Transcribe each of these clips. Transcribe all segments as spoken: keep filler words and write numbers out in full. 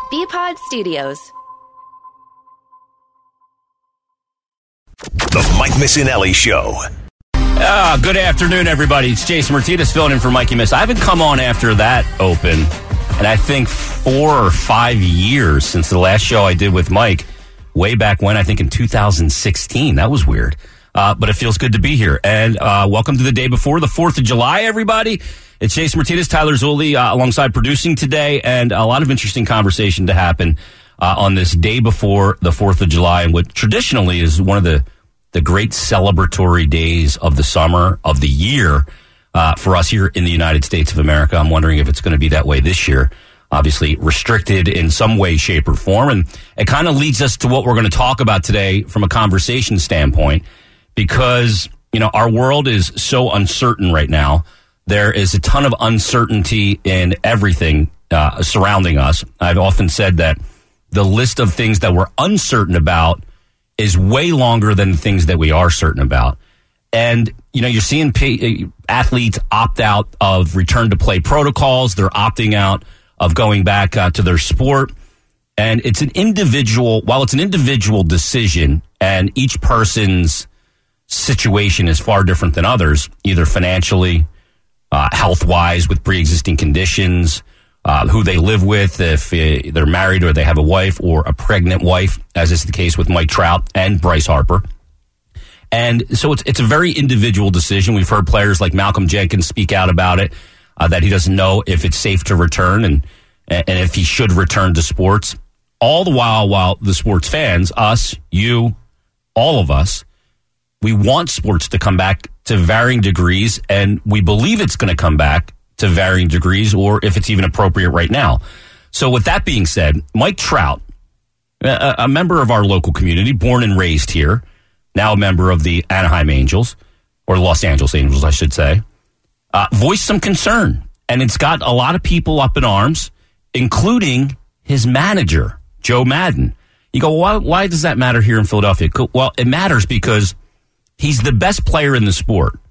B-Pod Studios. The Mike Missinelli Show. Uh, good afternoon, everybody. It's Jason Martinez filling in for Mikey Miss. I haven't come on after that open, and I think four or five years since the last show I did with Mike, way back when, I think in two thousand sixteen. That was weird. Uh, but it feels good to be here. And uh, welcome to the day before the fourth of July, everybody. It's Jason Martinez, Tyler Zulli, uh, alongside producing today, and a lot of interesting conversation to happen uh, on this day before the fourth of July, and what traditionally is one of the, the great celebratory days of the summer, of the year, uh, for us here in the United States of America. I'm wondering if it's going to be that way this year. Obviously restricted in some way, shape, or form. And it kind of leads us to what we're going to talk about today from a conversation standpoint, because, you know, our world is so uncertain right now. There is a ton of uncertainty in everything uh, surrounding us. I've often said that the list of things that we're uncertain about is way longer than the things that we are certain about. And, you know, you're seeing pay, athletes opt out of return to play protocols. They're opting out of going back uh, to their sport. And it's an individual, while it's an individual decision, and each person's situation is far different than others, either financially, uh, health-wise, with pre-existing conditions, uh, who they live with, if uh, they're married or they have a wife or a pregnant wife, as is the case with Mike Trout and Bryce Harper. And so it's it's a very individual decision. We've heard players like Malcolm Jenkins speak out about it, uh, that he doesn't know if it's safe to return and and if he should return to sports. All the while, while the sports fans, us, you, all of us, we want sports to come back to varying degrees, and we believe it's going to come back to varying degrees, or if it's even appropriate right now. So with that being said, Mike Trout, a, a member of our local community, born and raised here, now a member of the Anaheim Angels, or Los Angeles Angels, I should say, uh, voiced some concern. And it's got a lot of people up in arms, including his manager, Joe Maddon. You go, why, why does that matter here in Philadelphia? Well, it matters because he's the best player in the sport.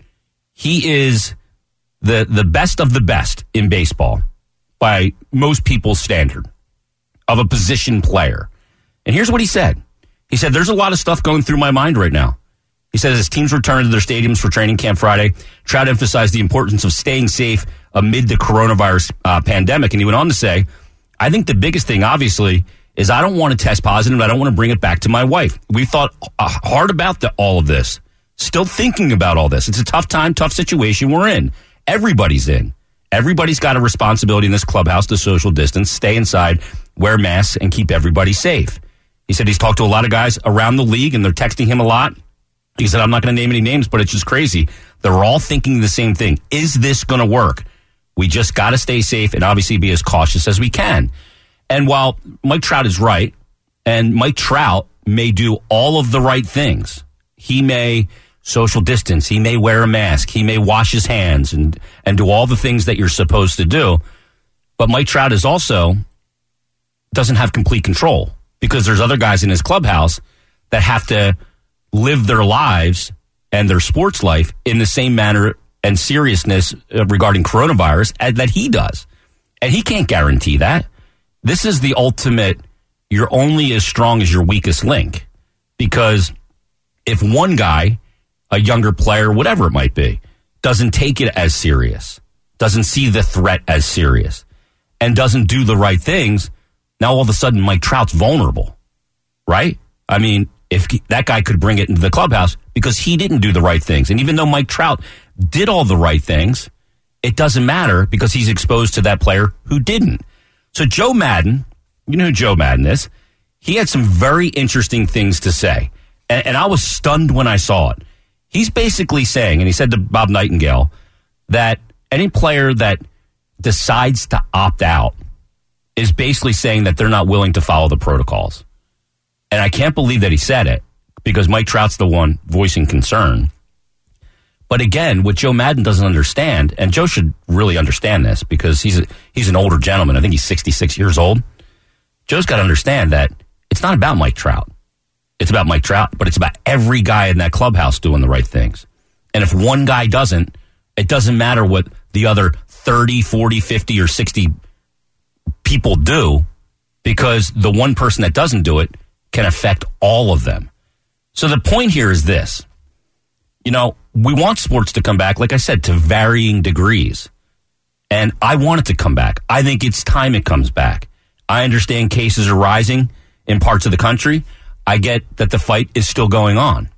He is the the best of the best in baseball by most people's standard of a position player. And here's what he said. He said, there's a lot of stuff going through my mind right now. He says, as teams return to their stadiums for training camp Friday, Trout emphasized the importance of staying safe amid the coronavirus uh, pandemic. And he went on to say, I think the biggest thing, obviously, is I don't want to test positive. I don't want to bring it back to my wife. We thought uh, hard about the, all of this. Still thinking about all this. It's a tough time, tough situation we're in. Everybody's in. Everybody's got a responsibility in this clubhouse to social distance, stay inside, wear masks, and keep everybody safe. He said he's talked to a lot of guys around the league, and they're texting him a lot. He said, I'm not going to name any names, but it's just crazy. They're all thinking the same thing. Is this going to work? We just got to stay safe and obviously be as cautious as we can. And while Mike Trout is right, and Mike Trout may do all of the right things, he may social distance, he may wear a mask, he may wash his hands and, and do all the things that you're supposed to do. But Mike Trout is also doesn't have complete control, because there's other guys in his clubhouse that have to live their lives and their sports life in the same manner and seriousness regarding coronavirus as that he does. And he can't guarantee that. This is the ultimate, you're only as strong as your weakest link. Because if one guy, a younger player, whatever it might be, doesn't take it as serious, doesn't see the threat as serious, and doesn't do the right things, now all of a sudden Mike Trout's vulnerable, right? I mean, if he, that guy could bring it into the clubhouse because he didn't do the right things. And even though Mike Trout did all the right things, it doesn't matter because he's exposed to that player who didn't. So Joe Maddon, you know who Joe Maddon is, he had some very interesting things to say. And, and I was stunned when I saw it. He's basically saying, and he said to Bob Nightingale, that any player that decides to opt out is basically saying that they're not willing to follow the protocols. And I can't believe that he said it, because Mike Trout's the one voicing concern. But again, what Joe Maddon doesn't understand, and Joe should really understand this because he's a, he's an older gentleman. I think he's sixty-six years old. Joe's got to understand that it's not about Mike Trout. It's about Mike Trout, but it's about every guy in that clubhouse doing the right things. And if one guy doesn't, it doesn't matter what the other thirty, forty, fifty, or sixty people do, because the one person that doesn't do it can affect all of them. So the point here is this. You know, we want sports to come back, like I said, to varying degrees. And I want it to come back. I think it's time it comes back. I understand cases are rising in parts of the country. I get that the fight is still going on.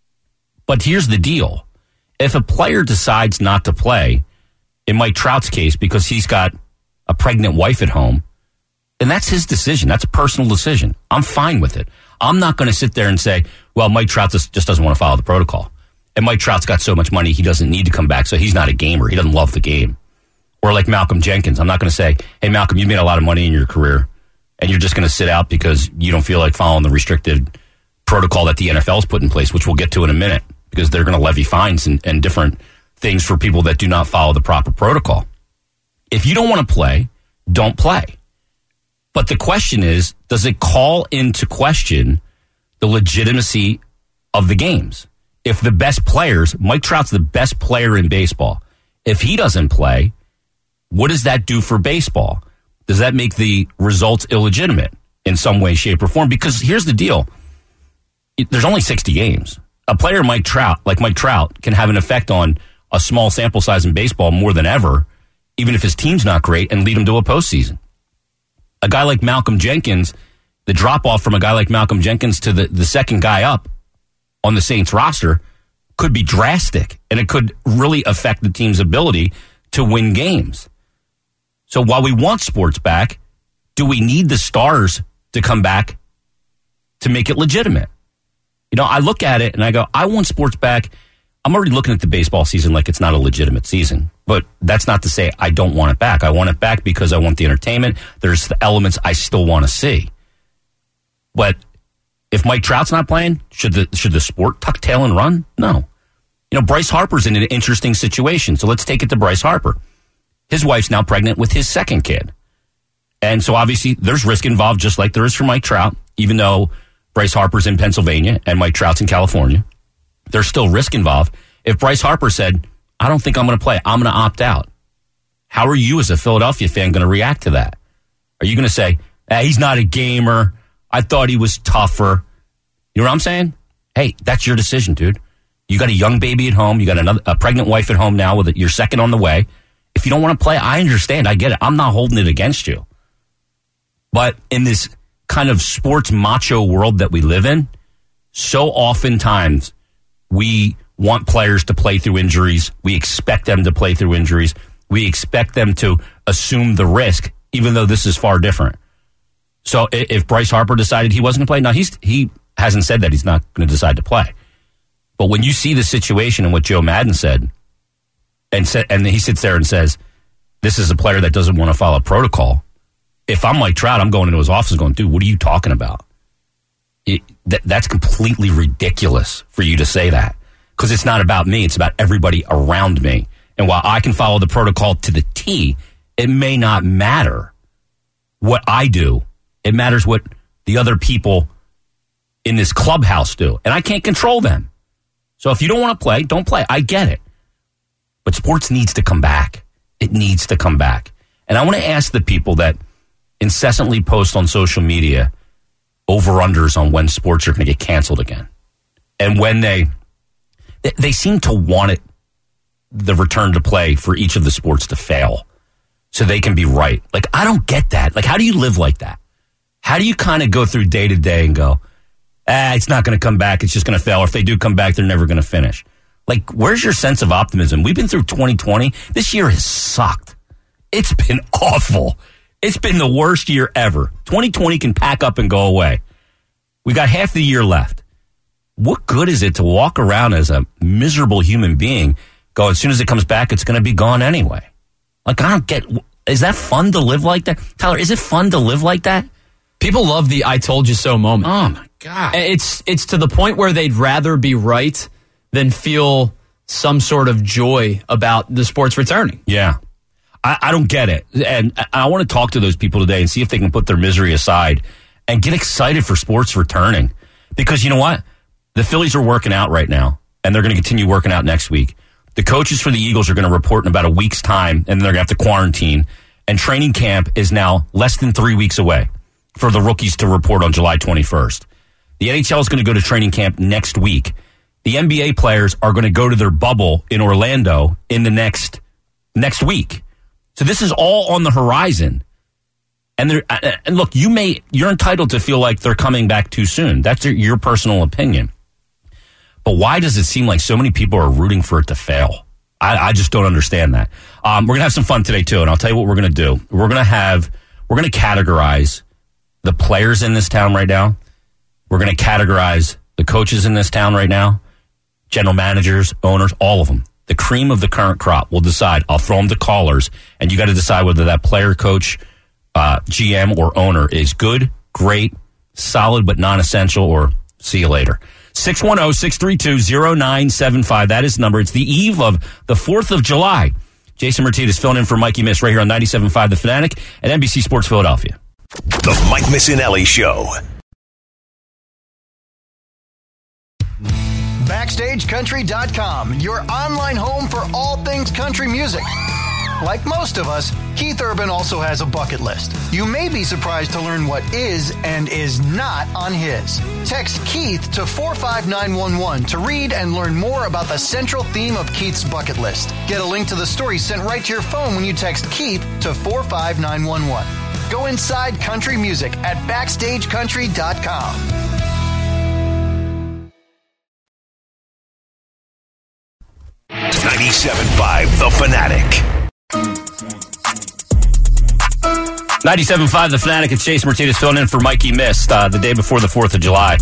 But here's the deal. If a player decides not to play, in Mike Trout's case, because he's got a pregnant wife at home, then that's his decision. That's a personal decision. I'm fine with it. I'm not going to sit there and say, well, Mike Trout just, just doesn't want to follow the protocol. And Mike Trout's got so much money, he doesn't need to come back, so he's not a gamer. He doesn't love the game. Or like Malcolm Jenkins. I'm not going to say, hey, Malcolm, you made a lot of money in your career, and you're just going to sit out because you don't feel like following the restricted protocol that the N F L's put in place, which we'll get to in a minute, because they're going to levy fines and, and different things for people that do not follow the proper protocol. If you don't want to play, don't play. But the question is, does it call into question the legitimacy of the games? If the best players, Mike Trout's the best player in baseball, if he doesn't play, what does that do for baseball? Does that make the results illegitimate in some way, shape, or form? Because here's the deal. There's only sixty games. A player Mike Trout, like Mike Trout, can have an effect on a small sample size in baseball more than ever, even if his team's not great, and lead him to a postseason. A guy like Malcolm Jenkins, the drop-off from a guy like Malcolm Jenkins to the, the second guy up on the Saints roster could be drastic, and it could really affect the team's ability to win games. So while we want sports back, do we need the stars to come back to make it legitimate? You know, I look at it and I go, I want sports back. I'm already looking at the baseball season like it's not a legitimate season. But that's not to say I don't want it back. I want it back because I want the entertainment. There's the elements I still want to see. But if Mike Trout's not playing, should the should the sport tuck tail and run? No. You know, Bryce Harper's in an interesting situation. So let's take it to Bryce Harper. His wife's now pregnant with his second kid. And so obviously there's risk involved, just like there is for Mike Trout, even though Bryce Harper's in Pennsylvania and Mike Trout's in California. There's still risk involved. If Bryce Harper said, I don't think I'm going to play, I'm going to opt out, how are you as a Philadelphia fan going to react to that? Are you going to say, eh, he's not a gamer, I thought he was tougher? You know what I'm saying? Hey, that's your decision, dude. You got a young baby at home. You got another a pregnant wife at home now with your second on the way. If you don't want to play, I understand. I get it. I'm not holding it against you. But in this kind of sports macho world that we live in, so oftentimes we want players to play through injuries. We expect them to play through injuries. We expect them to assume the risk, even though this is far different. So if Bryce Harper decided he wasn't going to play, now he's, he hasn't said that he's not going to decide to play. But when you see the situation and what Joe Madden said, and sa- and he sits there and says, this is a player that doesn't want to follow protocol. If I'm Mike Trout, I'm going into his office going, dude, what are you talking about? It, th- that's completely ridiculous for you to say that, because it's not about me. It's about everybody around me. And while I can follow the protocol to the T, it may not matter what I do. It matters what the other people in this clubhouse do. And I can't control them. So if you don't want to play, don't play. I get it. But sports needs to come back. It needs to come back. And I want to ask the people that incessantly post on social media over-unders on when sports are going to get canceled again. And when they, they they seem to want it, the return to play for each of the sports to fail so they can be right. Like, I don't get that. Like, how do you live like that? How do you kind of go through day to day and go, ah, it's not going to come back. It's just going to fail. Or if they do come back, they're never going to finish. Like, where's your sense of optimism? We've been through twenty twenty. This year has sucked. It's been awful. It's been the worst year ever. twenty twenty can pack up and go away. We got half the year left. What good is it to walk around as a miserable human being, go, as soon as it comes back, it's going to be gone anyway? Like, I don't get, is that fun to live like that? Tyler, is it fun to live like that? People love the I told you so moment. Oh, my God. It's it's to the point where they'd rather be right than feel some sort of joy about the sports returning. Yeah. I, I don't get it. And I, I want to talk to those people today and see if they can put their misery aside and get excited for sports returning. Because you know what? The Phillies are working out right now, and they're going to continue working out next week. The coaches for the Eagles are going to report in about a week's time, and then they're going to have to quarantine. And training camp is now less than three weeks away. for the rookies to report on July twenty-first. The N H L is going to go to training camp next week. The N B A players are going to go to their bubble in Orlando in the next next week. So this is all on the horizon. And there, and look, you may you're entitled to feel like they're coming back too soon. That's your, your personal opinion. But why does it seem like so many people are rooting for it to fail? I, I just don't understand that. Um, we're gonna have some fun today too, and I'll tell you what we're gonna do. We're gonna have we're gonna categorize the players in this town right now. We're gonna categorize the coaches in this town right now, general managers, owners, all of them. The cream of the current crop. We'll decide. I'll throw them to callers, and you got to decide whether that player, coach, uh, G M, or owner is good, great, solid, but non-essential, or see you later. six one zero, six three two, zero nine seven five. That is the number. It's the eve of the fourth of July. Jason Martinez filling in for Mikey Miss right here on ninety-seven point five The Fanatic and N B C Sports Philadelphia. The Mike Missinelli Show. Backstage Country dot com, your online home for all things country music. Like most of us, Keith Urban also has a bucket list. You may be surprised to learn what is and is not on his. Text Keith to four five nine one one to read and learn more about the central theme of Keith's bucket list. Get a link to the story sent right to your phone when you text Keith to four five nine one one. Go inside country music at Backstage Country dot com. ninety-seven point five The Fanatic. ninety-seven point five The Fanatic. It's Jason Martinez filling in for Mikey Mist uh, the day before the fourth of July.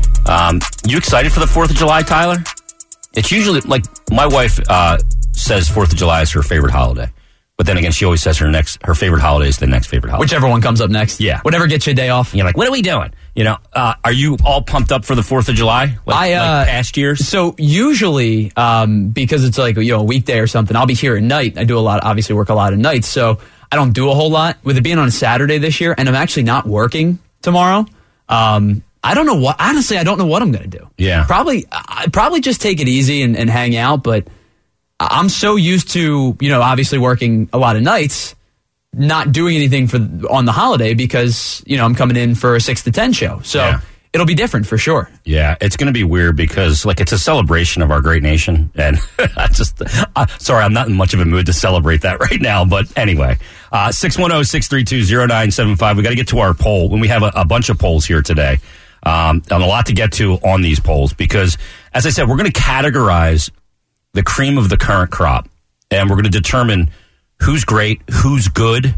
Um, you excited for the fourth of July, Tyler? It's usually, like, my wife uh, says fourth of July is her favorite holiday. But then again, she always says her next her favorite holiday is the next favorite holiday. Whichever one comes up next. Yeah. Whatever gets you a day off. You're like, what are we doing? You know, uh, are you all pumped up for the fourth of July? Like, I, uh, like past years? So usually, um, because it's like, you know, a weekday or something, I'll be here at night. I do a lot, obviously work a lot of nights. So I don't do a whole lot. With it being on a Saturday this year, and I'm actually not working tomorrow, um, I don't know what, honestly, I don't know what I'm going to do. Yeah. Probably, I'd probably just take it easy and, and hang out, but I'm so used to, you know, obviously working a lot of nights, not doing anything for on the holiday because, you know, I'm coming in for a six to ten show. So yeah. It'll be different for sure. Yeah, it's going to be weird because, like, it's a celebration of our great nation. And I just, uh, sorry, I'm not in much of a mood to celebrate that right now. But anyway, uh, six one zero, six three two, zero nine seven five. We got to get to our poll. When we have a, a bunch of polls here today, um, and a lot to get to on these polls because, as I said, we're going to categorize the cream of the current crop, and we're going to determine who's great, who's good,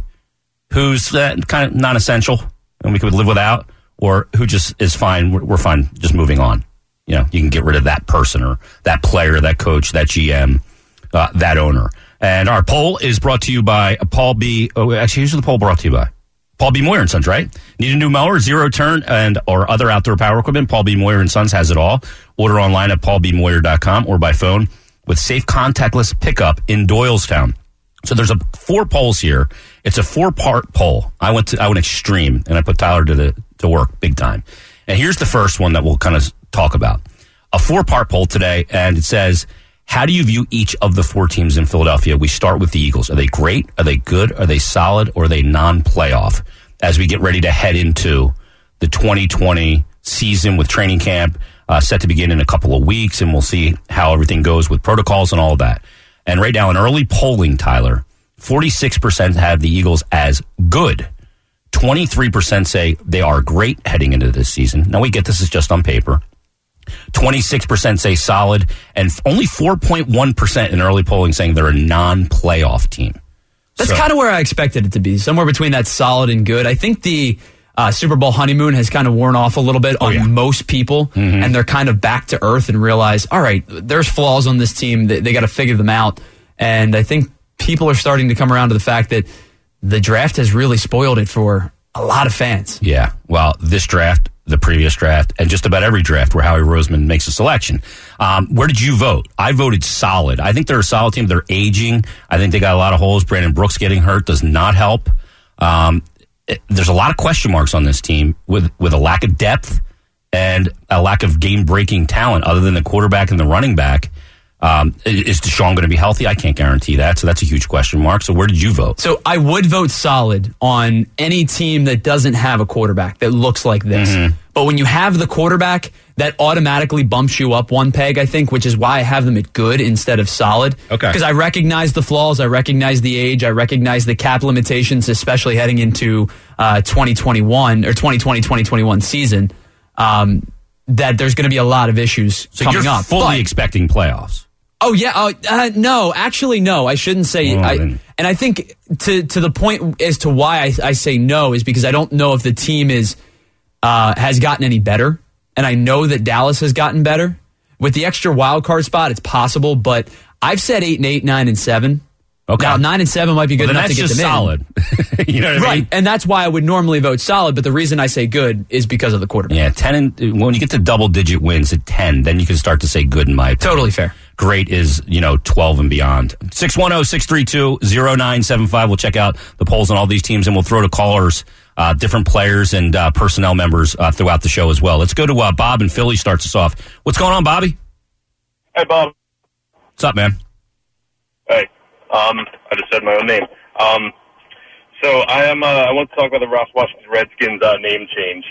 who's uh, kind of non-essential, and we could live without, or who just is fine. We're, we're fine just moving on. You know, you can get rid of that person or that player, that coach, that G M, uh, that owner. And our poll is brought to you by Paul B. Oh, actually, who's the poll brought to you by? Paul B. Moyer and Sons, right? Need a new mower, zero turn, and or other outdoor power equipment? Paul B. Moyer and Sons has it all. Order online at paul b moyer dot com or by phone with safe contactless pickup in Doylestown. So there's a four polls here. It's a four-part poll. I went to I went extreme, and I put Tyler to the to work big time. And here's the first one that we'll kind of talk about. A four-part poll today, and it says, how do you view each of the four teams in Philadelphia? We start with the Eagles. Are they great? Are they good? Are they solid? Or are they non-playoff? As we get ready to head into the twenty twenty season with training camp uh, set to begin in a couple of weeks, and we'll see how everything goes with protocols and all of that. And right now, in early polling, Tyler, forty-six percent have the Eagles as good. twenty-three percent say they are great heading into this season. Now, we get this is just on paper. twenty-six percent say solid, and only four point one percent in early polling saying they're a non-playoff team. That's So- kind of where I expected it to be, somewhere between that solid and good. I think the uh, Super Bowl honeymoon has kind of worn off a little bit on yeah. most people, Mm-hmm. and they're kind of back to earth and realize, all right, there's flaws on this team. They, they got to figure them out. And I think people are starting to come around to the fact that the draft has really spoiled it for a lot of fans. Yeah, well, this draft, the previous draft, and just about every draft where Howie Roseman makes a selection. Um, where did you vote? I voted solid. I think they're a solid team. They're aging. I think they got a lot of holes. Brandon Brooks getting hurt does not help. Um, it, there's a lot of question marks on this team with, with a lack of depth and a lack of game-breaking talent other than the quarterback and the running back. Um, is Deshaun going to be healthy? I can't guarantee that, so that's a huge question mark. So where did you vote? So I would vote solid on any team that doesn't have a quarterback that looks like this. Mm-hmm. But when you have the quarterback, that automatically bumps you up one peg, I think, which is why I have them at good instead of solid. Okay. Because I recognize the flaws, I recognize the age, I recognize the cap limitations, especially heading into uh, twenty twenty-one or twenty twenty, twenty twenty-one season, um, that there's going to be a lot of issues so coming you're up. fully But, expecting playoffs. Oh yeah, uh, uh, no, actually no. I shouldn't say. Oh, I, then. and I think to to the point as to why I, I say no is because I don't know if the team is uh, has gotten any better, and I know that Dallas has gotten better with the extra wild card spot. It's possible, but I've said eight and eight, nine and seven. Okay, now nine and seven might be good well, enough to get them solid. in. You know what I right, mean? and that's why I would normally vote solid. But the reason I say good is because of the quarterback. Yeah, ten and when you get to double digit wins at ten, then you can start to say good in my opinion. Totally fair. Great is, you know, twelve and beyond. six one zero, six three two, zero nine seven five. We'll check out the polls on all these teams, and we'll throw to callers, uh, different players and uh, personnel members uh, throughout the show as well. Let's go to uh, Bob in Philly starts us off. What's going on, Bobby? Hey, Bob. What's up, man? Hey. Um, I just said my own name. Um, so I am. Uh, I want to talk about the Ross Washington Redskins uh, name change.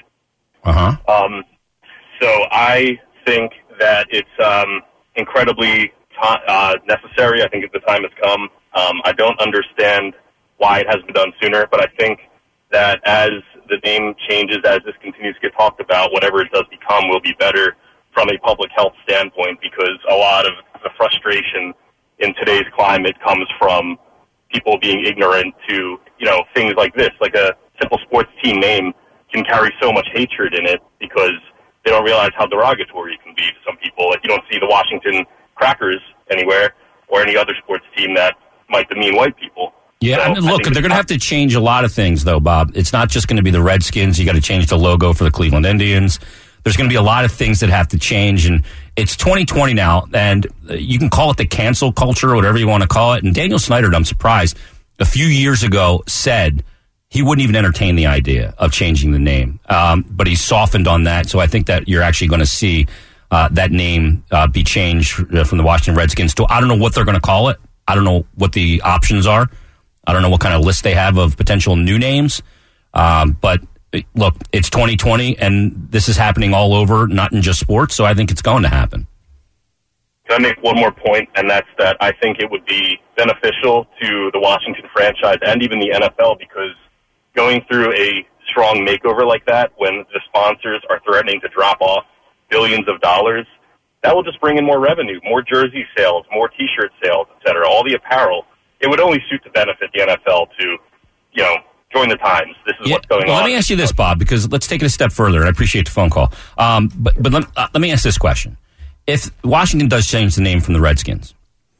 Uh huh. Um, so I think that it's um, incredibly t- uh, necessary. I think the time has come. Um, I don't understand why it hasn't been done sooner, but I think that as the name changes, as this continues to get talked about, whatever it does become will be better from a public health standpoint, because a lot of the frustration in today's climate comes from people being ignorant to, you know, things like this. Like a simple sports team name can carry so much hatred in it because they don't realize how derogatory it can be to some people. Like you don't see the Washington Crackers anywhere or any other sports team that might demean white people. Yeah, so I mean, look, I they're going to have to change a lot of things, though, Bob. It's not just going to be the Redskins. You got to change the logo for the Cleveland Indians. There's going to be a lot of things that have to change, and it's twenty twenty now, and you can call it the cancel culture or whatever you want to call it. And Daniel Snyder, I'm surprised, a few years ago said he wouldn't even entertain the idea of changing the name, um, but he softened on that. So I think that you're actually going to see uh, that name uh, be changed from the Washington Redskins to, I don't know what they're going to call it. I don't know what the options are. I don't know what kind of list they have of potential new names, um, but look, it's twenty twenty, and this is happening all over, not in just sports, so I think it's going to happen. Can I make one more point, and that's that I think it would be beneficial to the Washington franchise and even the N F L, because going through a strong makeover like that, when the sponsors are threatening to drop off billions of dollars, that will just bring in more revenue, more jersey sales, more T-shirt sales, et cetera, all the apparel. It would only suit to benefit the N F L to, you know, join the times. This is yeah, what's going well, on. Let me ask you this, Bob, because let's take it a step further, and I appreciate the phone call. Um, but but let, uh, let me ask this question. If Washington does change the name from the Redskins,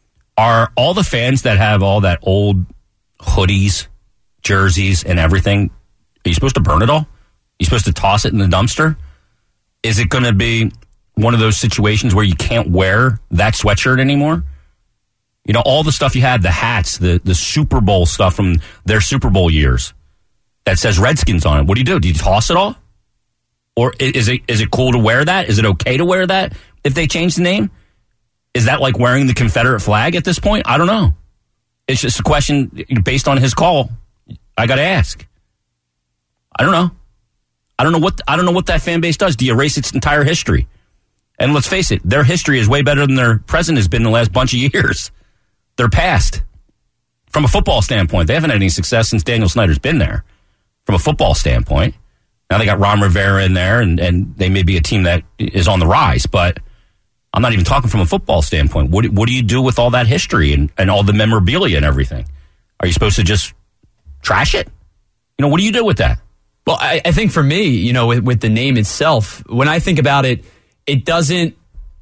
are all the fans that have all that old hoodies, jerseys, and everything, are you supposed to burn it all? Are you supposed to toss it in the dumpster? Is it going to be one of those situations where you can't wear that sweatshirt anymore? You know, all the stuff you had, the hats, the, the Super Bowl stuff from their Super Bowl years that says Redskins on it. What do you do? Do you toss it all? Or is it is it cool to wear that? Is it okay to wear that if they change the name? Is that like wearing the Confederate flag at this point? I don't know. It's just a question based on his call. I got to ask. I don't know. I don't know what I don't know what that fan base does. Do you erase its entire history? And let's face it, their history is way better than their present has been in the last bunch of years. Their past, from a football standpoint, they haven't had any success since Daniel Snyder's been there. From a football standpoint, now they got Ron Rivera in there, and, and they may be a team that is on the rise. But I'm not even talking from a football standpoint. What what do you do with all that history and, and all the memorabilia and everything? Are you supposed to just trash it? You know, what do you do with that? Well, I, I think for me, you know, with, with the name itself, when I think about it, it doesn't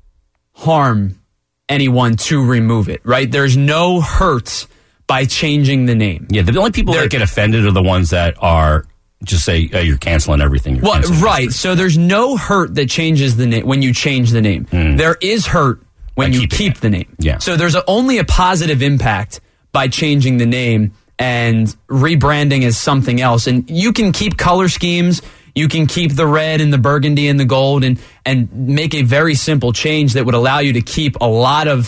harm anyone to remove it, right? There's no hurt by changing the name. Yeah, the only people there, that get offended are the ones that are just say, oh, you're canceling everything. You're well, canceling right. history. So there's no hurt that changes the name when you change the name. Mm. There is hurt when by you keep it. the name. Yeah. So there's a, only a positive impact by changing the name and rebranding as something else. And you can keep color schemes. You can keep the red and the burgundy and the gold and, and make a very simple change that would allow you to keep a lot of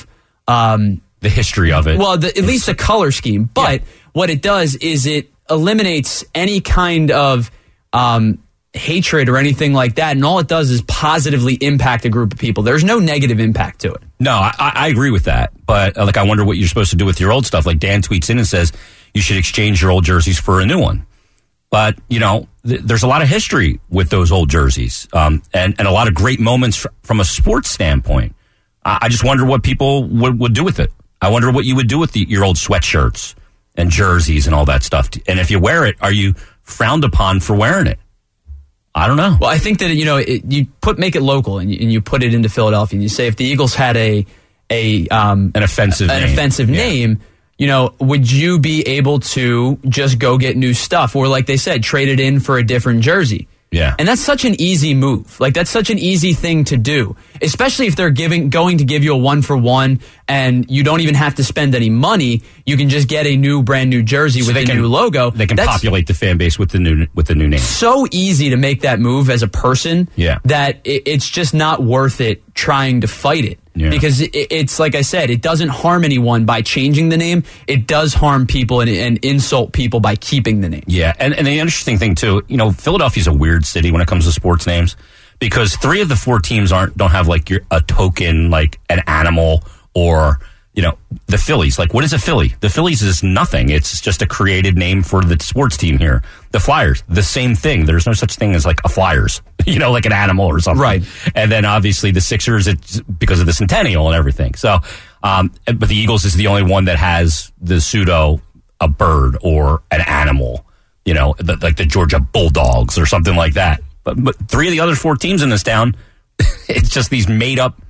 um, the history of it. Well, the, at least the color scheme. But yeah. what it does is it eliminates any kind of um, hatred or anything like that. And all it does is positively impact a group of people. There's no negative impact to it. No, I, I agree with that. But uh, like, I wonder what you're supposed to do with your old stuff. Like Dan tweets in and says you should exchange your old jerseys for a new one. But, you know, th- there's a lot of history with those old jerseys um, and, and a lot of great moments fr- from a sports standpoint. I, I just wonder what people would, would do with it. I wonder what you would do with the, your old sweatshirts and jerseys and all that stuff. And if you wear it, are you frowned upon for wearing it? I don't know. Well, I think that, you know, it, you put make it local and you, and you put it into Philadelphia and you say if the Eagles had a a um, an offensive an name. offensive yeah. name, you know, would you be able to just go get new stuff or, like they said, trade it in for a different jersey? Yeah. And that's such an easy move. Like, that's such an easy thing to do, especially if they're giving going to give you a one for one and you don't even have to spend any money. You can just get a new, brand new jersey so with a can, new logo. They can that's populate the fan base with the new with the new name. So easy to make that move as a person yeah. that it, it's just not worth it trying to fight it. Yeah. Because it, it's like I said, it doesn't harm anyone by changing the name. It does harm people and, and insult people by keeping the name. Yeah, and, and the interesting thing too, you know, Philadelphia's a weird city when it comes to sports names because three of the four teams aren't don't have like your, a token, like an animal or, you know, the Phillies. Like, what is a Philly? The Phillies is nothing. It's just a created name for the sports team here. The Flyers, the same thing. There's no such thing as like a Flyers, you know, like an animal or something. Right. And then obviously the Sixers, it's because of the centennial and everything. So, um, but the Eagles is the only one that has the pseudo a bird or an animal, you know, the, like the Georgia Bulldogs or something like that. But, but three of the other four teams in this town, it's just these made up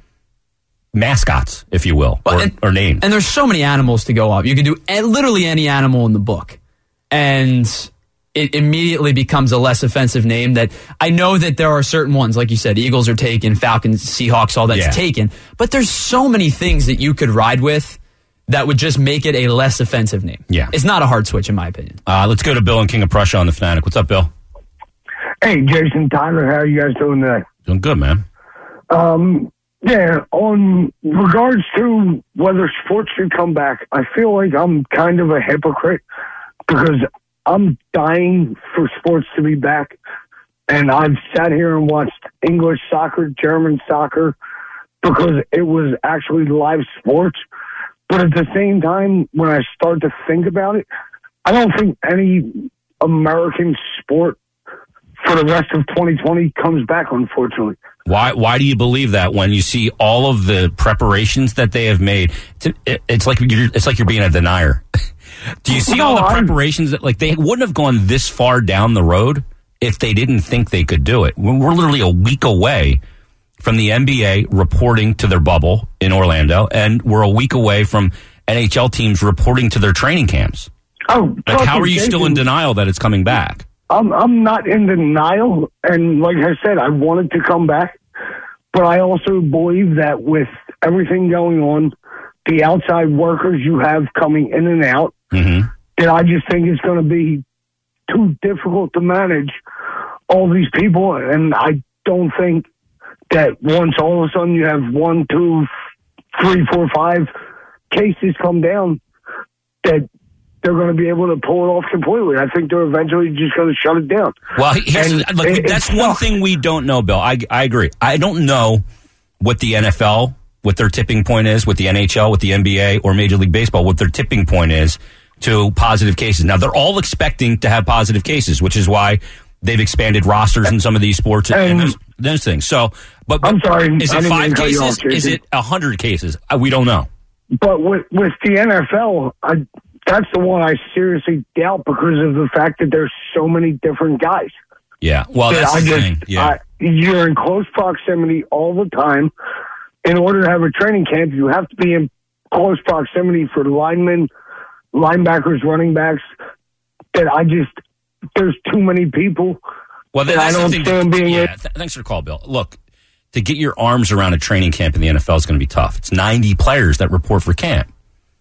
mascots, if you will, well, or, and, or names. And there's so many animals to go off. You can do literally any animal in the book. And it immediately becomes a less offensive name that I know that there are certain ones, like you said, Eagles are taken, Falcons, Seahawks, all that's yeah. taken. But there's so many things that you could ride with that would just make it a less offensive name. Yeah. It's not a hard switch, in my opinion. Uh, let's go to Bill and King of Prussia on the Fanatic. What's up, Bill? Hey, Jason, Tyler, how are you guys doing today? Doing good, man. Um, yeah, on regards to whether sports should come back, I feel like I'm kind of a hypocrite because I'm dying for sports to be back. And I've sat here and watched English soccer, German soccer, because it was actually live sports. But at the same time, when I start to think about it, I don't think any American sport for the rest of twenty twenty comes back, unfortunately. Why Why do you believe that when you see all of the preparations that they have made? It's like you're, it's like you're being a denier. Do you see no, all the I'm, preparations that, like, they wouldn't have gone this far down the road if they didn't think they could do it? We're literally a week away from the N B A reporting to their bubble in Orlando, and we're a week away from N H L teams reporting to their training camps. Oh, like, how are you still in denial that it's coming back? I'm I'm not in denial, and like I said, I wanted to come back, but I also believe that with everything going on, the outside workers you have coming in and out, mm-hmm. that I just think it's going to be too difficult to manage all these people, and I don't think that once all of a sudden you have one, two, three, four, five cases come down, that they're going to be able to pull it off completely. I think they're eventually just going to shut it down. Well, here's, and look, it, that's one thing we don't know, Bill. I, I agree. I don't know what the N F L, what their tipping point is, what the N H L, what the N B A, or Major League Baseball, what their tipping point is to positive cases. Now, they're all expecting to have positive cases, which is why they've expanded rosters in some of these sports and, and those, those things. So, but, but I'm sorry, is it five cases? Off, is it a hundred cases? We don't know. But with with the N F L, I, that's the one I seriously doubt because of the fact that there's so many different guys. Yeah, well, that's I the just, thing. Yeah, I, you're in close proximity all the time. In order to have a training camp, you have to be in close proximity for the linemen, linebackers, running backs. That I just there's too many people. Well, that I don't stand being. Yeah, th- thanks for the call, Bill. Look, to get your arms around a training camp in the N F L is going to be tough. It's ninety players that report for camp,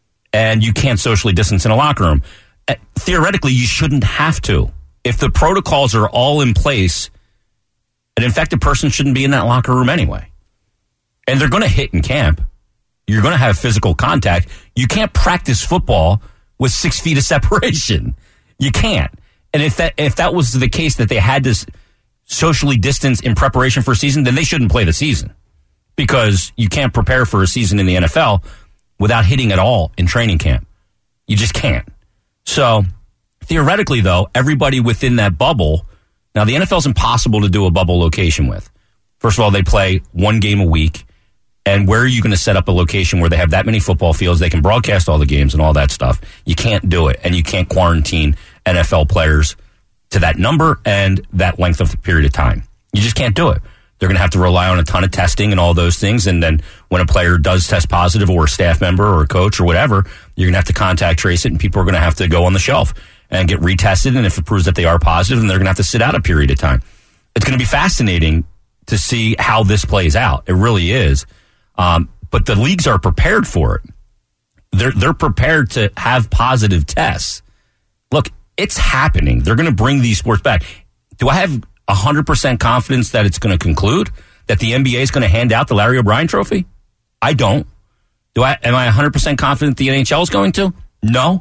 and you can't socially distance in a locker room. Uh, theoretically, you shouldn't have to. If the protocols are all in place, an infected person shouldn't be in that locker room anyway. And they're going to hit in camp. You're going to have physical contact. You can't practice football with six feet of separation. You can't. And if that if that was the case that they had to socially distance in preparation for a season, then they shouldn't play the season, because you can't prepare for a season in the N F L without hitting at all in training camp. You just can't. So theoretically, though, everybody within that bubble, now the N F L is impossible to do a bubble location with. First of all, they play one game a week. And where are you going to set up a location where they have that many football fields, they can broadcast all the games and all that stuff? You can't do it. And you can't quarantine N F L players to that number and that length of period of time. You just can't do it. They're going to have to rely on a ton of testing and all those things. And then when a player does test positive, or a staff member or a coach or whatever, you're going to have to contact trace it, and people are going to have to go on the shelf and get retested. And if it proves that they are positive, then they're going to have to sit out a period of time. It's going to be fascinating to see how this plays out. It really is. Um, but the leagues are prepared for it. They're they're prepared to have positive tests. Look, it's happening. They're going to bring these sports back. Do I have one hundred percent confidence that it's going to conclude, that the N B A is going to hand out the Larry O'Brien trophy? I don't. Do I? Am I one hundred percent confident the N H L is going to? No.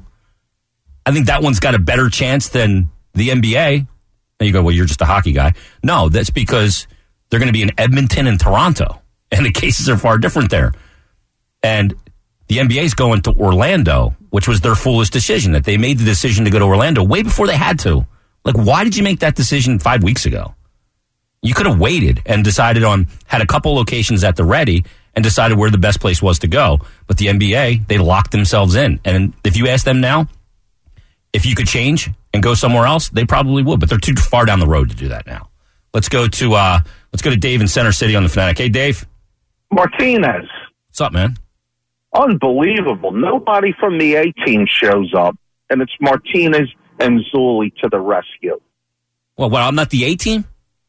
I think that one's got a better chance than the N B A. And you go, well, you're just a hockey guy. No, that's because they're going to be in Edmonton and Toronto. And the cases are far different there. And the N B A is going to Orlando, which was their foolish decision, that they made the decision to go to Orlando way before they had to. Like, why did you make that decision five weeks ago? You could have waited and decided on, had a couple locations at the ready and decided where the best place was to go. But the N B A, they locked themselves in. And if you ask them now, if you could change and go somewhere else, they probably would. But they're too far down the road to do that now. Let's go to uh, let's go to Dave in Center City on the Fanatic. Hey, Dave. Martinez. What's up, man? Unbelievable. Nobody from the A-team shows up, and it's Martinez and Zulli to the rescue. Well, well, I'm not the A-team?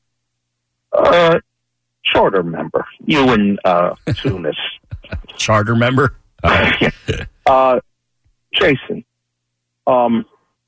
Uh, charter member. You and uh, Tunis. Charter member? All right. uh, Jason. Um,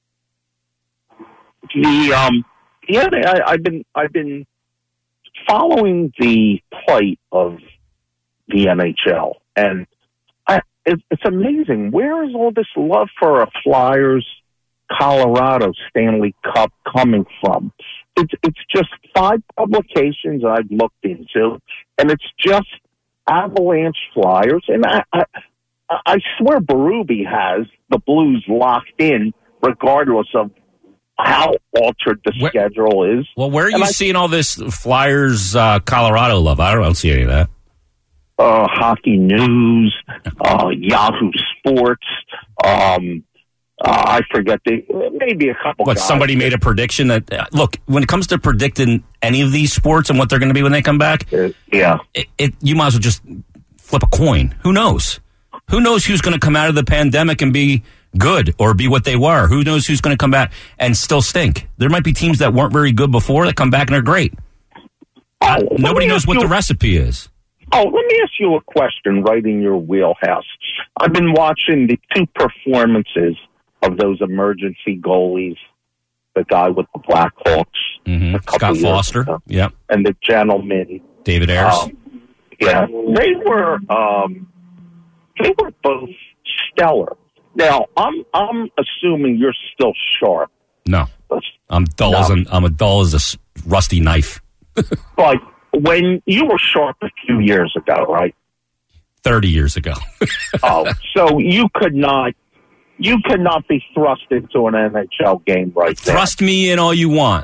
the, um, yeah, I, I've been, I've been following the plight of the N H L, and I, it, it's amazing. Where is all this love for a Flyers, Colorado Stanley Cup coming from? It's it's just five publications I've looked into, and it's just Avalanche Flyers, and I I, I swear Berube has the Blues locked in, regardless of how altered the where, schedule is. Well, where are and you I, seeing all this Flyers, uh, Colorado love? I don't, I don't see any of that. Uh, Hockey News, uh, Yahoo Sports. Um, uh, I forget the maybe a couple. What, guys. Somebody made a prediction that uh, look, when it comes to predicting any of these sports and what they're going to be when they come back, uh, yeah, it, it you might as well just flip a coin. Who knows? Who knows who's going to come out of the pandemic and be good or be what they were? Who knows who's going to come back and still stink? There might be teams that weren't very good before that come back and are great. Oh, uh, nobody knows what you, the recipe is. Oh, let me ask you a question right in your wheelhouse. I've been watching the two performances of those emergency goalies, the guy with the Blackhawks, mm-hmm. Scott Foster, ago, yep, and the gentleman David Ayers. Um, yeah, they were um, they were both stellar. Now, I'm I'm assuming you're still sharp. No, I'm dull no. as an, I'm a dull as a rusty knife. But when you were sharp a few years ago, right? Thirty years ago. Oh, so you could not, you could not be thrust into an N H L game right there. Thrust me in all you want.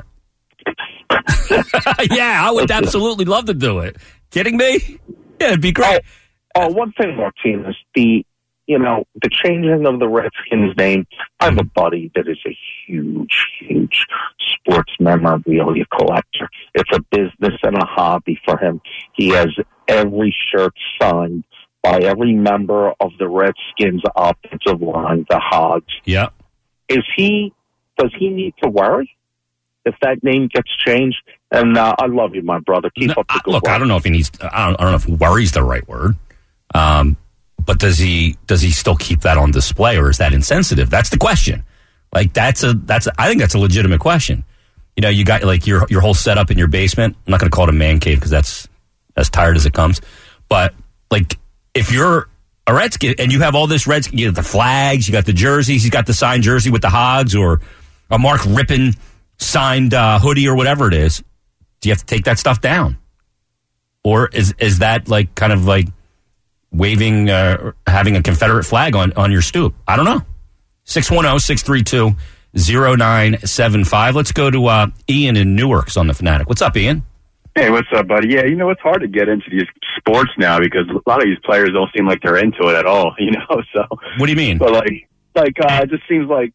Yeah, I would absolutely love to do it. Kidding me? Yeah, it'd be great. Oh, oh one thing, Martinez, the you know the changing of the Redskins name. I have a buddy that is a huge, huge sports memorabilia collector. It's a business and a hobby for him. He has every shirt signed by every member of the Redskins offensive line, the Hogs. Yeah. Is he? Does he need to worry if that name gets changed? And uh, I love you, my brother. Keep no, up the good look, work. I don't know if he needs. I don't, I don't know if worry's the right word. Um, but does he? Does he still keep that on display, or is that insensitive? That's the question. Like that's a that's. A, I think that's a legitimate question. You know, you got like your your whole setup in your basement. I'm not going to call it a man cave because that's as tired as it comes. But like, if you're a Redskin, and you have all this Redskin, you got the flags, you got the jerseys, you got the signed jersey with the Hogs or a Mark Rippon signed uh, hoodie or whatever it is. Do you have to take that stuff down? Or is is that like kind of like waving, uh, having a Confederate flag on, on your stoop? I don't know. six one zero, six three two, zero nine seven five. Let's go to uh, Ian in Newark's on the Fanatic. What's up, Ian? Hey, what's up, buddy? Yeah, you know, it's hard to get into these sports now because a lot of these players don't seem like they're into it at all, you know? So what do you mean? But like, like uh, it just seems like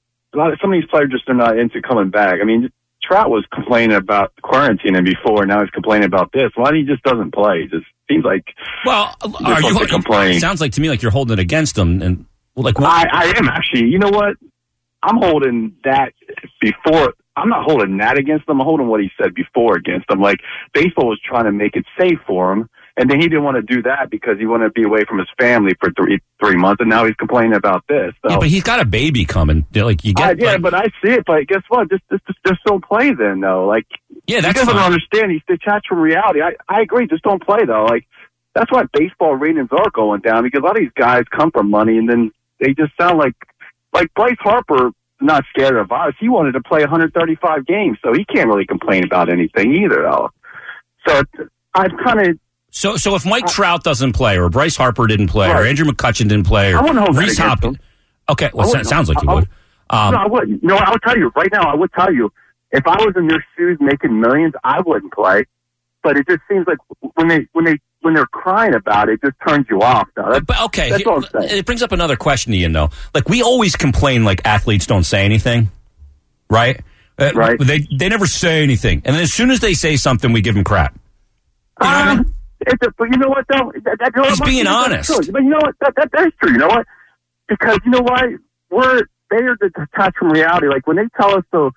a lot of, some of these players just are not into coming back. I mean, Trout was complaining about quarantining before, now he's complaining about this. Why he just doesn't play? It just seems like well, are you complaining? It sounds like to me like you're holding it against him, and well, like what? I, I am actually. You know what? I'm holding that before. I'm not holding that against him. I'm holding what he said before against him. Like baseball was trying to make it safe for him, and then he didn't want to do that because he wanted to be away from his family for three three months, and now he's complaining about this. So, yeah, but he's got a baby coming. Like you get, uh, yeah, like, but I see it. But guess what? Just just just, just don't play then, though. Like yeah, that's he doesn't fine. understand. He's detached from reality. I I agree. Just don't play though. Like that's why baseball ratings are going down because a lot of these guys come from money, and then they just sound like like Bryce Harper. Not scared of virus. He wanted to play one hundred thirty-five games, so he can't really complain about anything either, though. So I've kind of so so if Mike uh, Trout doesn't play, or Bryce Harper didn't play, right. or Andrew McCutchen didn't play, or I wouldn't hold Reese Hopkins. Okay, well, it sounds like you I, would. Um, no, I wouldn't. No, I would tell you right now. I would tell you if I was in their shoes making millions, I wouldn't play. But it just seems like when they when they when they're crying about it, it just turns you off. Though. But okay, that's here, all I'm saying. It brings up another question, Ian. Though, like we always complain, like athletes don't say anything, right? Uh, right. They they never say anything, and then as soon as they say something, we give them crap. You know um, what I mean? It's a, but you know what though? That, that, you know, He's being honest. True. But you know what? That, that that's true. You know what? Because you know why? We're they are detached from reality. Like when they tell us to.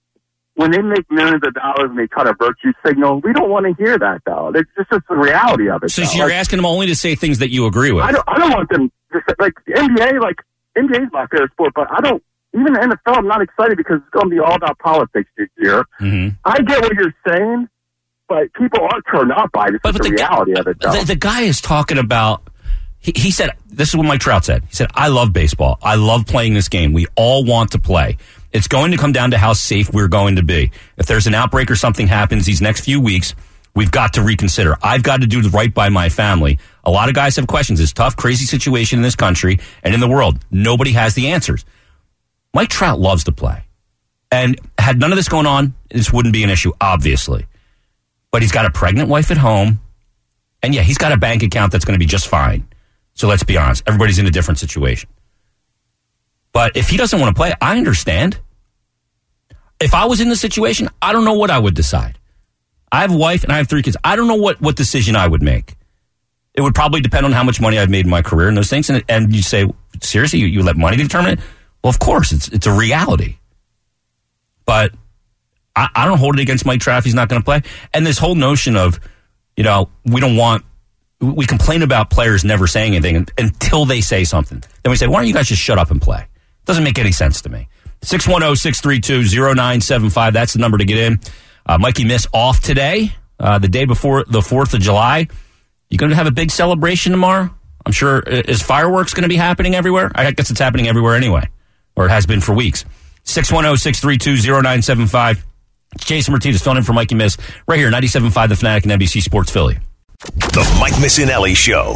When they make millions of dollars and they try to virtue signal, we don't want to hear that, though. It's just, just the reality of it. So though. you're like, asking them only to say things that you agree with. I don't. I don't want them to say, like N B A. Like N B A is my favorite sport, but I don't. Even the N F L, I'm not excited because it's going to be all about politics this year. Mm-hmm. I get what you're saying, but people are turned off by this. But, is but the, the reality guy, of it, though. The, the guy is talking about. He, he said, "This is what Mike Trout said." He said, "I love baseball. I love playing this game. We all want to play." It's going to come down to how safe we're going to be. If there's an outbreak or something happens these next few weeks, we've got to reconsider. I've got to do right by my family. A lot of guys have questions. It's a tough, crazy situation in this country and in the world. Nobody has the answers. Mike Trout loves to play. And had none of this going on, this wouldn't be an issue, obviously. But he's got a pregnant wife at home. And yeah, he's got a bank account that's going to be just fine. So let's be honest. Everybody's in a different situation. But if he doesn't want to play, I understand. If I was in the situation, I don't know what I would decide. I have a wife and I have three kids. I don't know what, what decision I would make. It would probably depend on how much money I've made in my career and those things. And, and you say, seriously, you, you let money determine it? Well, of course, it's it's a reality. But I, I don't hold it against Mike Trout if he's not going to play. And this whole notion of, you know, we don't want, we complain about players never saying anything until they say something. Then we say, why don't you guys just shut up and play? Doesn't make any sense to me. six one zero, six three two, zero nine seven five. That's the number to get in. Uh, Mikey Miss off today, uh, the day before the fourth of July. You going to have a big celebration tomorrow? I'm sure. Is fireworks going to be happening everywhere? I guess it's happening everywhere anyway, or it has been for weeks. six one zero, six three two, zero nine seven five. It's Jason Martinez filling in for Mikey Miss right here, ninety-seven point five The Fanatic and N B C Sports Philly. The Mike Missinelli Show.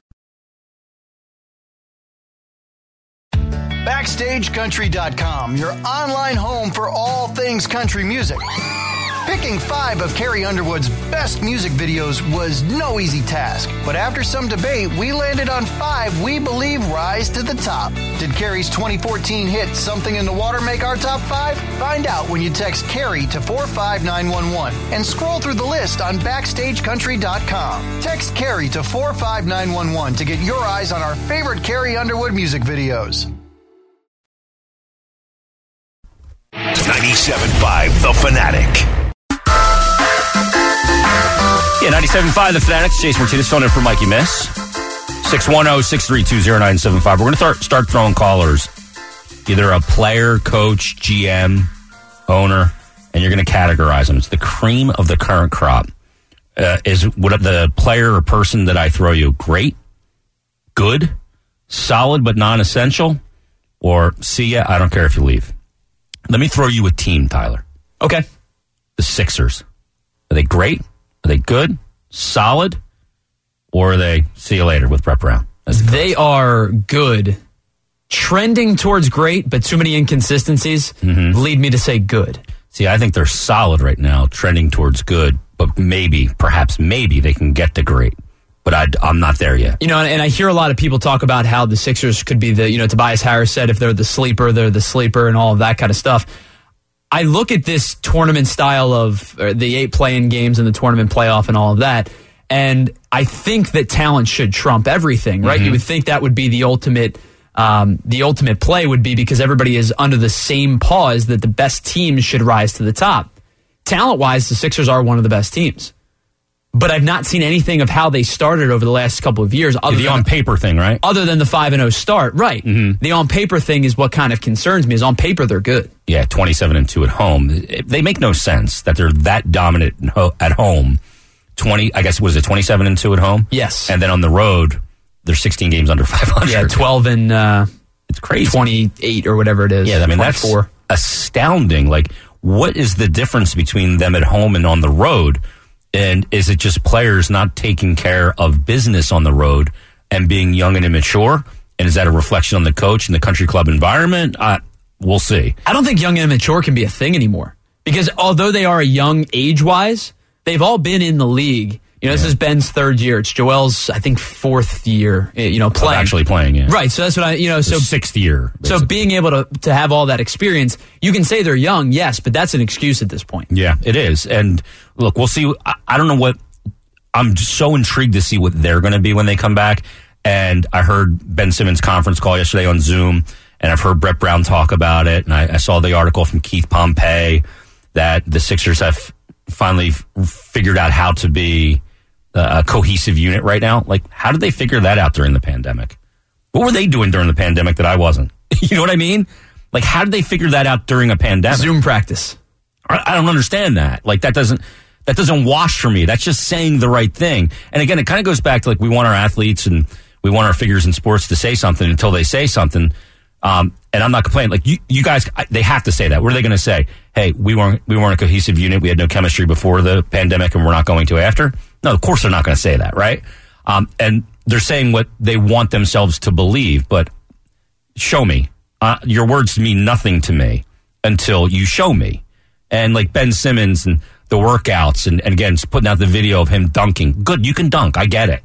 Backstage Country dot com, your online home for all things country music. Picking five of Carrie Underwood's best music videos was no easy task, but after some debate, we landed on five we believe rise to the top. Did Carrie's twenty fourteen hit Something in the Water make our top five? Find out when you text Carrie to four five nine one one and scroll through the list on Backstage Country dot com. Text Carrie to four five nine one one to get your eyes on our favorite Carrie Underwood music videos. ninety-seven point five The Fanatic. Yeah, ninety-seven point five The Fanatic. Jason Martinez filling in for Mikey Miss. six one zero, six three two, zero nine seven five. We're going to start, start throwing callers. Either a player, coach, G M, owner, and you're going to categorize them. It's the cream of the current crop. Uh, is what the player or person that I throw you great, good, solid but non-essential, or see ya, I don't care if you leave. Let me throw you a team, Tyler. Okay. The Sixers. Are they great? Are they good? Solid? Or are they see you later with Brett Brown? They are good. Trending towards great, but too many inconsistencies mm-hmm. lead me to say good. See, I think they're solid right now, trending towards good, but maybe, perhaps maybe they can get to great. But I, I'm not there yet. You know, and, and I hear a lot of people talk about how the Sixers could be the, you know, Tobias Harris said if they're the sleeper, they're the sleeper and all of that kind of stuff. I look at this tournament style of uh, the eight play-in games and the tournament playoff and all of that, and I think that talent should trump everything, right? Mm-hmm. You would think that would be the ultimate um, the ultimate play would be because everybody is under the same pause that the best teams should rise to the top. Talent-wise, the Sixers are one of the best teams. But I've not seen anything of how they started over the last couple of years. Other the than, on-paper thing, right? Other than the five and oh start, right. Mm-hmm. The on-paper thing is what kind of concerns me, is on paper they're good. Yeah, twenty-seven and two at home. They make no sense that they're that dominant at home. twenty, I guess, was it twenty-seven and two at home? Yes. And then on the road, they're sixteen games under five hundred. Yeah, twelve and uh, it's crazy. twenty-eight or whatever it is. Yeah, I mean, that's astounding. Like, what is the difference between them at home and on the road? And is it just players not taking care of business on the road and being young and immature? And is that a reflection on the coach and the country club environment? Uh, we'll see. I don't think young and immature can be a thing anymore. Because although they are young age-wise, they've all been in the league. You know, yeah. This is Ben's third year. It's Joel's, I think, fourth year, you know, playing. Of actually playing, yeah. Right, so that's what I, you know, so. The sixth year. Basically. So being able to, to have all that experience, you can say they're young, yes, but that's an excuse at this point. Yeah, it is. And look, we'll see. I, I don't know what, I'm just so intrigued to see what they're going to be when they come back. And I heard Ben Simmons' conference call yesterday on Zoom, and I've heard Brett Brown talk about it. And I, I saw the article from Keith Pompey that the Sixers have finally f- figured out how to be a cohesive unit right now. Like, how did they figure that out during the pandemic? What were they doing during the pandemic that I wasn't? You know what I mean? Like, how did they figure that out during a pandemic? Zoom practice. I, I don't understand that. Like, that doesn't that doesn't wash for me. That's just saying the right thing. And again, it kind of goes back to, like, we want our athletes and we want our figures in sports to say something until they say something. Um, and I'm not complaining. Like, you, you guys, they have to say that. What are they going to say? Hey, we weren't we weren't a cohesive unit. We had no chemistry before the pandemic, and we're not going to after. No, of course they're not going to say that, right? Um, and they're saying what they want themselves to believe. But show me. Uh, your words mean nothing to me until you show me. And like Ben Simmons and the workouts, and, and again, putting out the video of him dunking. Good, you can dunk. I get it.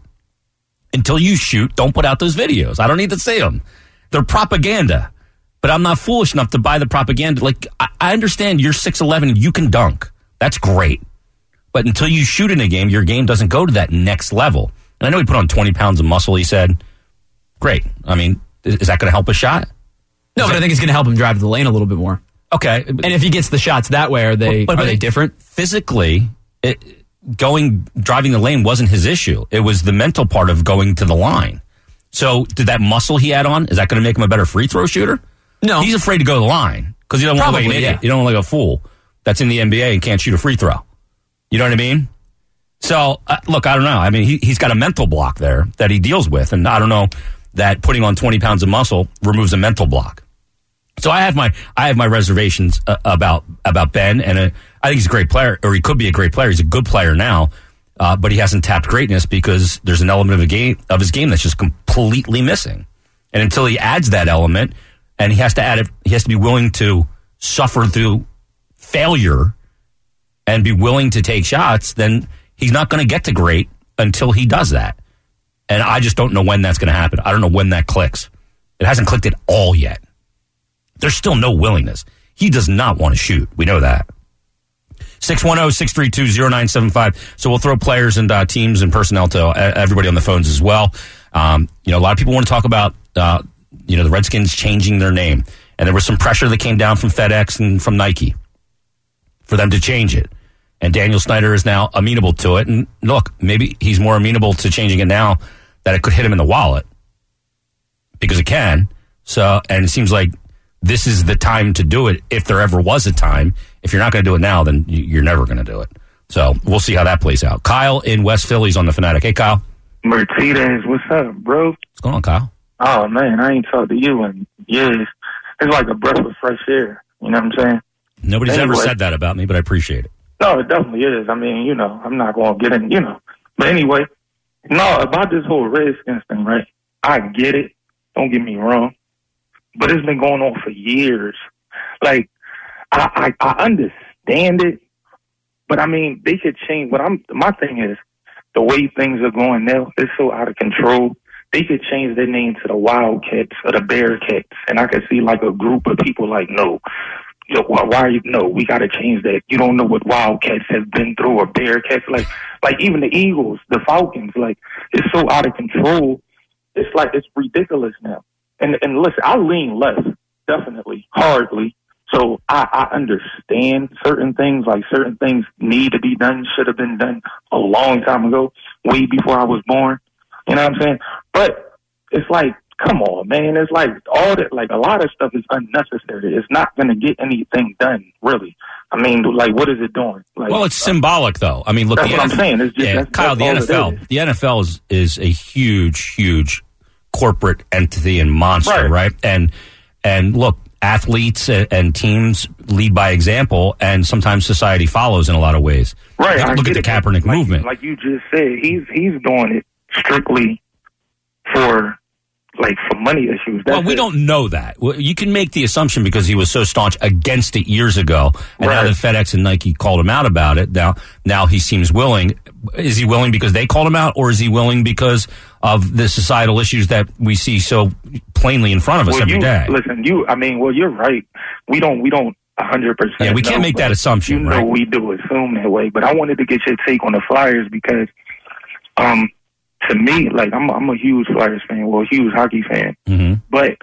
Until you shoot, don't put out those videos. I don't need to see them. They're propaganda. But I'm not foolish enough to buy the propaganda. Like, I, I understand you're six eleven, you can dunk. That's great. But until you shoot in a game, your game doesn't go to that next level. And I know he put on twenty pounds of muscle, he said. Great. I mean, is, is that going to help a shot? No, is but that, I think it's going to help him drive to the lane a little bit more. Okay. And if he gets the shots that way, are they but, but, are they different? Physically, it, going driving the lane wasn't his issue. It was the mental part of going to the line. So did that muscle he had on, is that going to make him a better free throw shooter? No. He's afraid to go to the line because he don't want to look like an idiot. Yeah. You don't want to look like a fool that's in the N B A and can't shoot a free throw. You know what I mean? So, uh, look, I don't know. I mean, he, he's got a mental block there that he deals with, and I don't know that putting on twenty pounds of muscle removes a mental block. So I have my I have my reservations uh, about about Ben, and uh, I think he's a great player, or he could be a great player. He's a good player now, uh, but he hasn't tapped greatness because there's an element of a game of his game that's just completely missing. And until he adds that element, and he has to add it, he has to be willing to suffer through failure and be willing to take shots, then he's not going to get to great until he does that. And I just don't know when that's going to happen. I don't know when that clicks. It hasn't clicked at all yet. There's still no willingness. He does not want to shoot. We know that. six one zero, six three two, zero nine seven five. So we'll throw players and uh, teams and personnel to uh, everybody on the phones as well. Um, you know, a lot of people want to talk about, uh, you know, the Redskins changing their name. And there was some pressure that came down from FedEx and from Nike for them to change it. And Daniel Snyder is now amenable to it. And look, maybe he's more amenable to changing it now that it could hit him in the wallet. Because it can. So, and it seems like this is the time to do it if there ever was a time. If you're not going to do it now, then you're never going to do it. So we'll see how that plays out. Kyle in West Philly's on the Fanatic. Hey, Kyle. Martinez, what's up, bro? What's going on, Kyle? Oh, man, I ain't talked to you in years. It's like a breath of fresh air. You know what I'm saying? Nobody's anyway, ever said that about me, but I appreciate it. No, it definitely is. I mean, you know, I'm not going to get in, you know. But anyway, no, about this whole Redskins thing, right? I get it. Don't get me wrong. But it's been going on for years. Like, I, I, I understand it. But, I mean, they could change. What I'm, my thing is, the way things are going now, it's so out of control. They could change their name to the Wildcats or the Bearcats. And I could see, like, a group of people like, no. Why, why are you, no, we got to change that. You don't know what Wildcats have been through or Bearcats. Like, like even the Eagles, the Falcons, like, it's so out of control. It's like, it's ridiculous now. And and listen, I lean left, definitely, hardly. So I, I understand certain things, like certain things need to be done, should have been done a long time ago, way before I was born. You know what I'm saying? But it's like, come on, man. It's like all that, like a lot of stuff is unnecessary. It's not going to get anything done, really. I mean, like, what is it doing? Like, well, it's symbolic, though. I mean, look, that's the what N F L, I'm saying. It's just, yeah, that's, Kyle, that's the all N F L, it is. the N F L is, is a huge, huge corporate entity and monster, right? Right. And and look, athletes and, and teams lead by example, and sometimes society follows in a lot of ways. Right. Look, I look at get the it. Kaepernick like, movement. Like you just said, he's he's doing it strictly for, like, for money issues. That's Well, we it. don't know that. Well, you can make the assumption because he was so staunch against it years ago, and Right. now that FedEx and Nike called him out about it, now now he seems willing. Is he willing because they called him out, or is he willing because of the societal issues that we see so plainly in front of us well, every you, day? Listen, you. I mean, well, you're right. We don't. We don't. A hundred percent. Yeah, we can't know, make that but assumption, You know, right? we do assume that way. But I wanted to get your take on the Flyers because, um, to me, like I'm, I'm a huge Flyers fan. Well, a huge hockey fan. Mm-hmm. But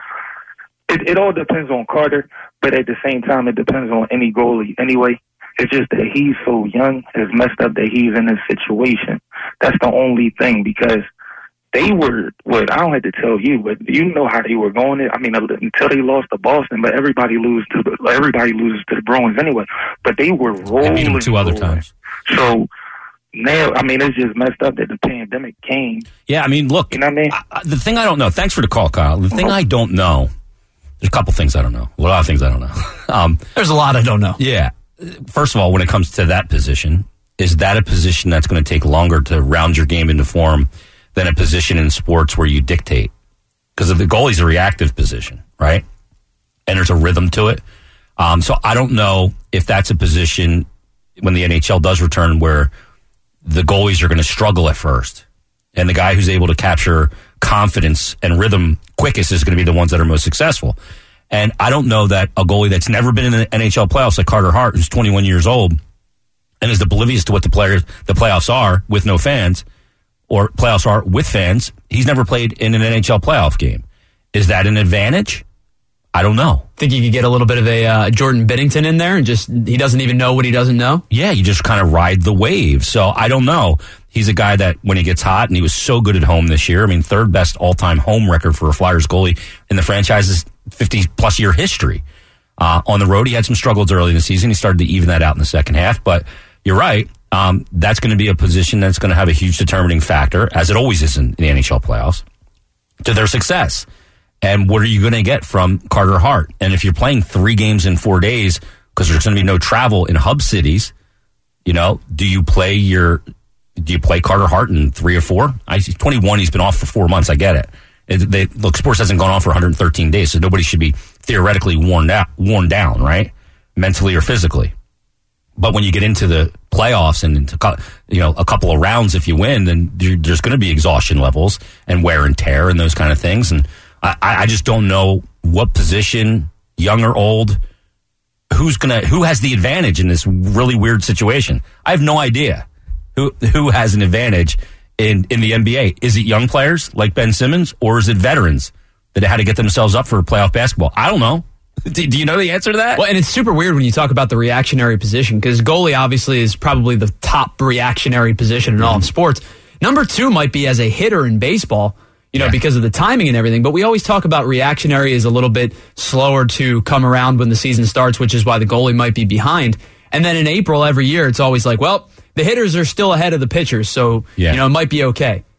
it, it all depends on Carter. But at the same time, it depends on any goalie. Anyway, it's just that he's so young. It's messed up that he's in this situation. That's the only thing because they were, what, I don't have to tell you, but you know how they were going. I mean, until they lost to Boston, but everybody loses to the, everybody loses to the Bruins anyway. But they were rolling. They beat him two other rolling. times. So now, I mean, it's just messed up that the pandemic came. Yeah, I mean, look, You know what I mean? I, the thing I don't know, thanks for the call, Kyle. The thing I don't know, there's a couple things I don't know. A lot of things I don't know. Um, There's a lot I don't know. yeah. First of all, when it comes to that position, is that a position that's going to take longer to round your game into form than a position in sports where you dictate? Because the goalie's a reactive position, right? And there's a rhythm to it. Um, so I don't know if that's a position when the N H L does return where the goalies are going to struggle at first. And the guy who's able to capture confidence and rhythm quickest is going to be the ones that are most successful. And I don't know that a goalie that's never been in the N H L playoffs, like Carter Hart, who's twenty-one years old, and is oblivious to what the players, the playoffs are with no fans, or playoffs are with fans. He's never played in an N H L playoff game. Is that an advantage? I don't know. Think you could get a little bit of a uh, Jordan Binnington in there and just he doesn't even know what he doesn't know? Yeah, you just kind of ride the wave. So I don't know. He's a guy that when he gets hot, and he was so good at home this year. I mean, third best all-time home record for a Flyers goalie in the franchise's fifty-plus year history. Uh, on the road, he had some struggles early in the season. He started to even that out in the second half. But you're right. Um, that's going to be a position that's going to have a huge determining factor, as it always is in the N H L playoffs, to their success. And what are you going to get from Carter Hart? And if you're playing three games in four days, because there's going to be no travel in hub cities, you know, do you play your, do you play Carter Hart in three or four? I see twenty-one. He's been off for four months. I get it. it they, look, sports hasn't gone on for one hundred thirteen days, so nobody should be theoretically worn out, worn down, right? Mentally or physically. But when you get into the playoffs and into, you know, a couple of rounds, if you win, then there's going to be exhaustion levels and wear and tear and those kind of things. And I, I just don't know what position, young or old, who's gonna, who has the advantage in this really weird situation. I have no idea who who has an advantage in, in the N B A. Is it young players like Ben Simmons, or is it veterans that had to get themselves up for playoff basketball? I don't know. Do, do you know the answer to that? Well, and it's super weird when you talk about the reactionary position, because goalie obviously is probably the top reactionary position in all of sports. Number two might be as a hitter in baseball, you know, yeah. because of the timing and everything. But we always talk about reactionary is a little bit slower to come around when the season starts, which is why the goalie might be behind. And then in April every year, it's always like, well, the hitters are still ahead of the pitchers, so, yeah. you know, it might be okay.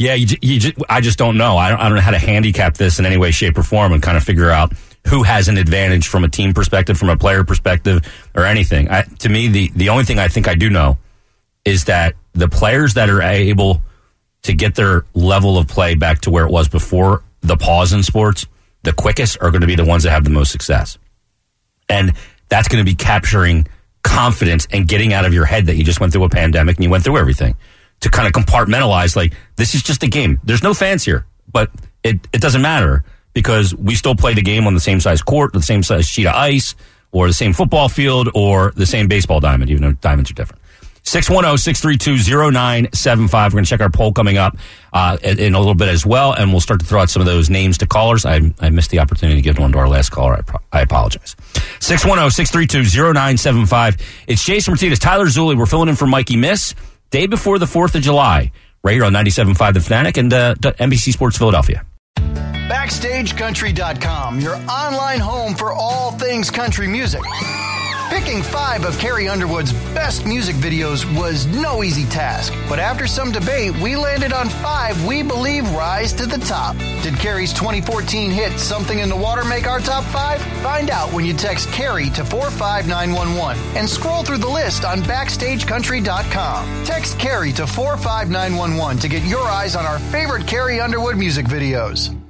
Yeah, you, you just, I just don't know. I don't, I don't know how to handicap this in any way, shape, or form and kind of figure out who has an advantage from a team perspective, from a player perspective, or anything. I, to me, the, the only thing I think I do know is that the players that are able to get their level of play back to where it was before the pause in sports, the quickest are going to be the ones that have the most success. And that's going to be capturing confidence and getting out of your head that you just went through a pandemic and you went through everything, to kind of compartmentalize, like, this is just a game. There's no fans here, but it, it doesn't matter because we still play the game on the same size court, the same size sheet of ice, or the same football field, or the same baseball diamond, even though diamonds are different. six one zero, six three two, zero nine seven five. We're going to check our poll coming up uh, in a little bit as well, and we'll start to throw out some of those names to callers. I, I missed the opportunity to give one to our last caller. I, pro- I apologize. six one zero, six three two, zero nine seven five. It's Jason Martinez, Tyler Zulli. We're filling in for Mikey Miss. Day before the fourth of July, right here on ninety-seven point five The Fanatic and uh, N B C Sports Philadelphia. Backstage Country dot com, your online home for all things country music. Picking five of Carrie Underwood's best music videos was no easy task, but after some debate, we landed on five we believe rise to the top. Did Carrie's twenty fourteen hit Something in the Water make our top five? Find out when you text Carrie to four five nine one one and scroll through the list on Backstage Country dot com. Text Carrie to four five nine one one to get your eyes on our favorite Carrie Underwood music videos.